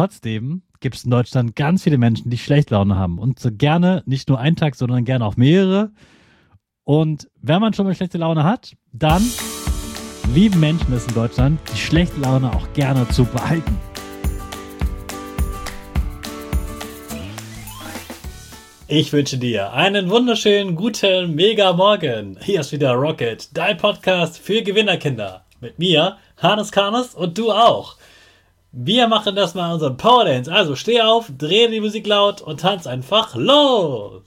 trotzdem gibt es in Deutschland ganz viele Menschen, die schlechte Laune haben. Und so gerne nicht nur einen Tag, sondern gerne auch mehrere. Und wenn man schon mal schlechte Laune hat, dann lieben Menschen es in Deutschland, die schlechte Laune auch gerne zu behalten. Ich wünsche dir einen wunderschönen, guten, mega Morgen. Hier ist wieder Rocket, dein Podcast für Gewinnerkinder. Mit mir, Hannes Karnes, und du auch. Wir machen das mal unseren Power Dance. Also steh auf, dreh die Musik laut und tanz einfach los.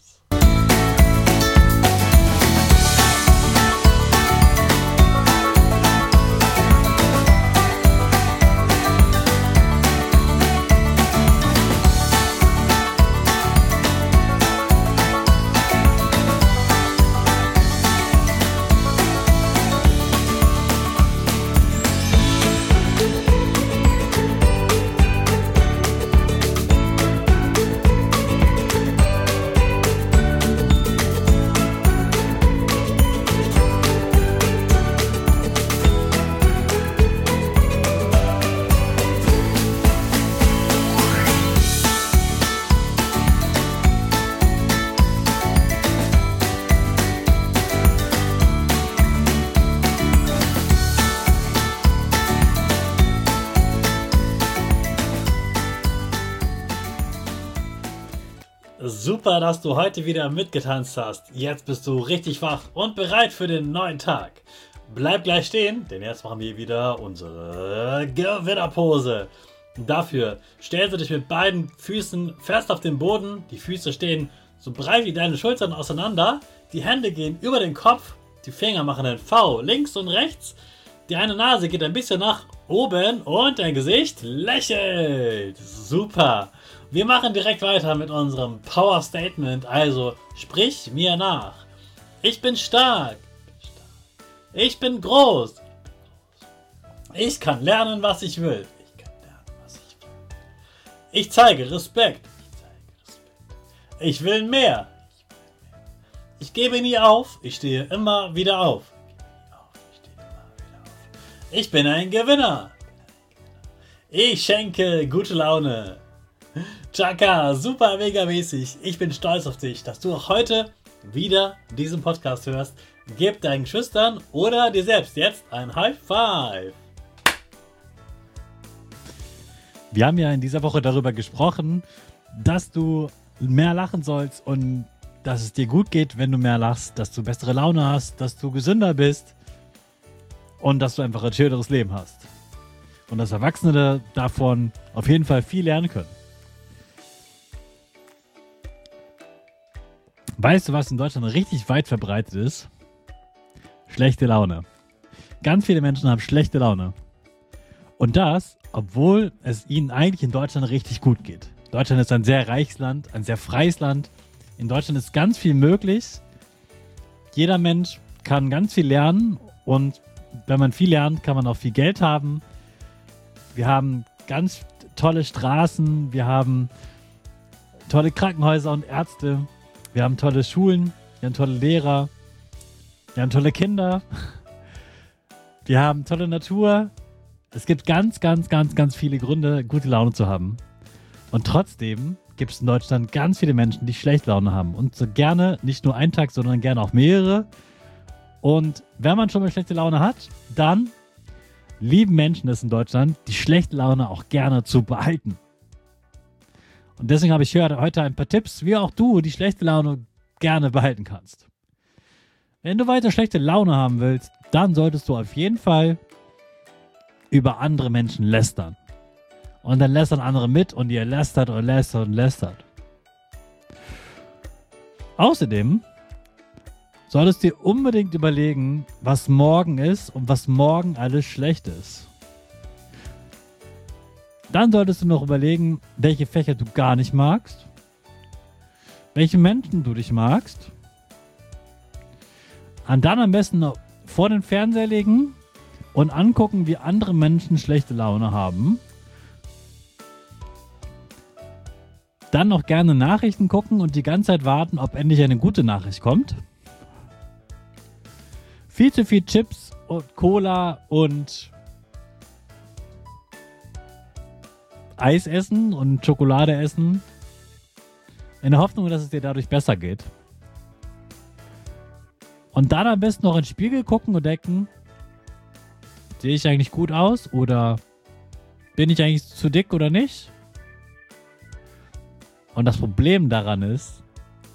Super, dass du heute wieder mitgetanzt hast. Jetzt bist du richtig wach und bereit für den neuen Tag. Bleib gleich stehen, denn jetzt machen wir wieder unsere Gewinnerpose. Dafür stellst du dich mit beiden Füßen fest auf den Boden. Die Füße stehen so breit wie deine Schultern auseinander. Die Hände gehen über den Kopf. Die Finger machen ein V links und rechts. Die eine Nase geht ein bisschen nach oben und dein Gesicht lächelt. Super. Wir machen direkt weiter mit unserem Power Statement. Also sprich mir nach. Ich bin stark. Ich bin groß. Ich kann lernen, was ich will. Ich zeige Respekt. Ich will mehr. Ich gebe nie auf. Ich stehe immer wieder auf. Ich bin ein Gewinner. Ich schenke gute Laune. Chaka, super mega mäßig. Ich bin stolz auf dich, dass du auch heute wieder diesen Podcast hörst. Gib deinen Geschwistern oder dir selbst jetzt ein High Five. Wir haben ja in dieser Woche darüber gesprochen, dass du mehr lachen sollst und dass es dir gut geht, wenn du mehr lachst, dass du bessere Laune hast, dass du gesünder bist und dass du einfach ein schöneres Leben hast. Und dass Erwachsene davon auf jeden Fall viel lernen können. Weißt du, was in Deutschland richtig weit verbreitet ist? Schlechte Laune. Ganz viele Menschen haben schlechte Laune. Und das, obwohl es ihnen eigentlich in Deutschland richtig gut geht. Deutschland ist ein sehr reiches Land, ein sehr freies Land. In Deutschland ist ganz viel möglich. Jeder Mensch kann ganz viel lernen. Und wenn man viel lernt, kann man auch viel Geld haben. Wir haben ganz tolle Straßen. Wir haben tolle Krankenhäuser und Ärzte. Wir haben tolle Schulen, wir haben tolle Lehrer, wir haben tolle Kinder, wir haben tolle Natur. Es gibt ganz viele Gründe, gute Laune zu haben. Und trotzdem gibt es in Deutschland ganz viele Menschen, die schlechte Laune haben. Und so gerne nicht nur einen Tag, sondern gerne auch mehrere. Und wenn man schon mal schlechte Laune hat, dann lieben Menschen es in Deutschland, die schlechte Laune auch gerne zu behalten. Und deswegen habe ich heute ein paar Tipps, wie auch du die schlechte Laune gerne behalten kannst. Wenn du weiter schlechte Laune haben willst, dann solltest du auf jeden Fall über andere Menschen lästern. Und dann lästern andere mit und ihr lästert und lästert und lästert. Außerdem solltest du dir unbedingt überlegen, was morgen ist und was morgen alles schlecht ist. Dann solltest du noch überlegen, welche Fächer du gar nicht magst, welche Menschen du dich magst. Und dann am besten vor den Fernseher legen und angucken, wie andere Menschen schlechte Laune haben. Dann noch gerne Nachrichten gucken und die ganze Zeit warten, ob endlich eine gute Nachricht kommt. Viel zu viel Chips und Cola und Eis essen und Schokolade essen, in der Hoffnung, dass es dir dadurch besser geht. Und dann am besten noch ins Spiegel gucken und denken, sehe ich eigentlich gut aus oder bin ich eigentlich zu dick oder nicht? Und das Problem daran ist,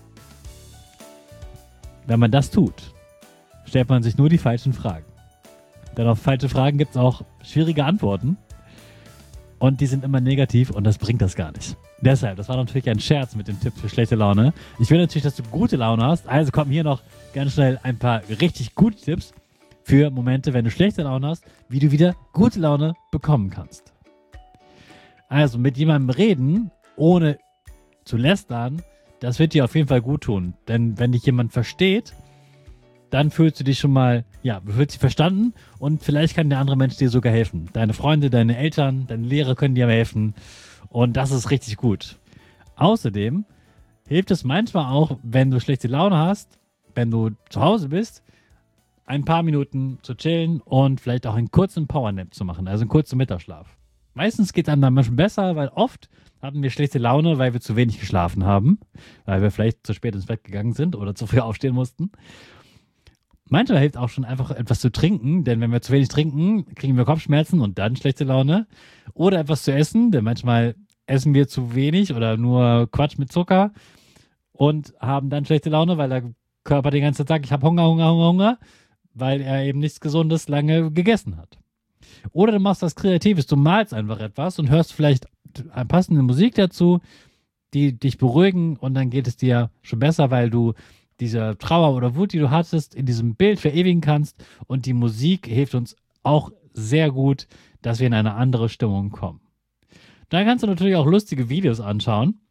wenn man das tut, stellt man sich nur die falschen Fragen. Denn auf falsche Fragen gibt es auch schwierige Antworten. Und die sind immer negativ und das bringt das gar nicht. Deshalb, das war natürlich ein Scherz mit dem Tipp für schlechte Laune. Ich will natürlich, dass du gute Laune hast. Also kommen hier noch ganz schnell ein paar richtig gute Tipps für Momente, wenn du schlechte Laune hast, wie du wieder gute Laune bekommen kannst. Also mit jemandem reden, ohne zu lästern, das wird dir auf jeden Fall gut tun. Denn wenn dich jemand versteht, dann fühlst du dich schon mal, ja, du fühlst dich verstanden und vielleicht kann der andere Mensch dir sogar helfen. Deine Freunde, deine Eltern, deine Lehrer können dir helfen und das ist richtig gut. Außerdem hilft es manchmal auch, wenn du schlechte Laune hast, wenn du zu Hause bist, ein paar Minuten zu chillen und vielleicht auch einen kurzen Powernap zu machen, also einen kurzen Mittagsschlaf. Meistens geht es einem dann manchmal besser, weil oft hatten wir schlechte Laune, weil wir zu wenig geschlafen haben, weil wir vielleicht zu spät ins Bett gegangen sind oder zu früh aufstehen mussten. Manchmal hilft auch schon einfach etwas zu trinken, denn wenn wir zu wenig trinken, kriegen wir Kopfschmerzen und dann schlechte Laune. Oder etwas zu essen, denn manchmal essen wir zu wenig oder nur Quatsch mit Zucker und haben dann schlechte Laune, weil der Körper den ganzen Tag, ich habe Hunger, Hunger, Hunger, Hunger, weil er eben nichts Gesundes lange gegessen hat. Oder du machst was Kreatives, du malst einfach etwas und hörst vielleicht eine passende Musik dazu, die dich beruhigen und dann geht es dir schon besser, weil du diese Trauer oder Wut, die du hattest, in diesem Bild verewigen kannst und die Musik hilft uns auch sehr gut, dass wir in eine andere Stimmung kommen. Dann kannst du natürlich auch lustige Videos anschauen.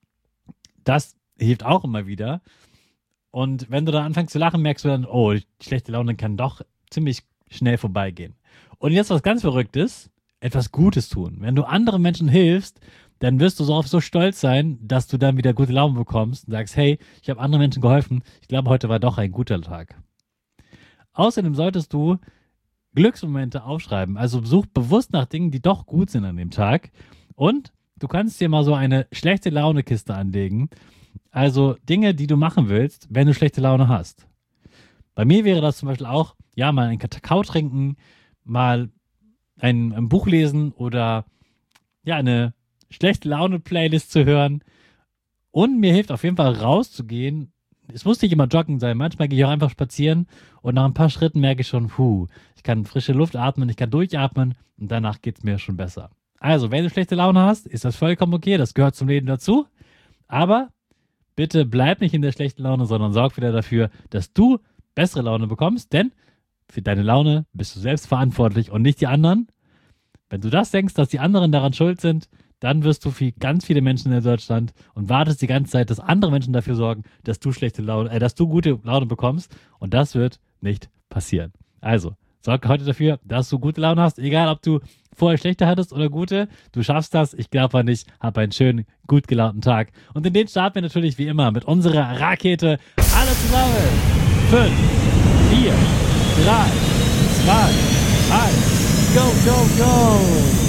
Das hilft auch immer wieder. Und wenn du dann anfängst zu lachen, merkst du dann, oh, die schlechte Laune kann doch ziemlich schnell vorbeigehen. Und jetzt was ganz Verrücktes, etwas Gutes tun. Wenn du anderen Menschen hilfst, dann wirst du so stolz sein, dass du dann wieder gute Laune bekommst und sagst, hey, ich habe anderen Menschen geholfen, ich glaube, heute war doch ein guter Tag. Außerdem solltest du Glücksmomente aufschreiben, also such bewusst nach Dingen, die doch gut sind an dem Tag und du kannst dir mal so eine schlechte Laune-Kiste anlegen, also Dinge, die du machen willst, wenn du schlechte Laune hast. Bei mir wäre das zum Beispiel auch, ja, mal einen Kakao trinken, mal ein Buch lesen oder ja, eine schlechte Laune-Playlist zu hören. Und mir hilft auf jeden Fall rauszugehen. Es muss nicht immer joggen sein. Manchmal gehe ich auch einfach spazieren und nach ein paar Schritten merke ich schon, ich kann frische Luft atmen, ich kann durchatmen und danach geht es mir schon besser. Also, wenn du schlechte Laune hast, ist das vollkommen okay. Das gehört zum Leben dazu. Aber bitte bleib nicht in der schlechten Laune, sondern sorg wieder dafür, dass du bessere Laune bekommst, denn für deine Laune bist du selbst verantwortlich und nicht die anderen. Wenn du das denkst, dass die anderen daran schuld sind, dann wirst du ganz viele Menschen in Deutschland und wartest die ganze Zeit, dass andere Menschen dafür sorgen, dass du dass du gute Laune bekommst und das wird nicht passieren. Also, sorg heute dafür, dass du gute Laune hast, egal ob du vorher schlechte hattest oder gute, du schaffst das, ich glaube an dich, hab einen schönen, gut gelaunten Tag. Und in den starten wir natürlich wie immer mit unserer Rakete. Alle zusammen. 5, 4, 3, 2, 1, go, go, go!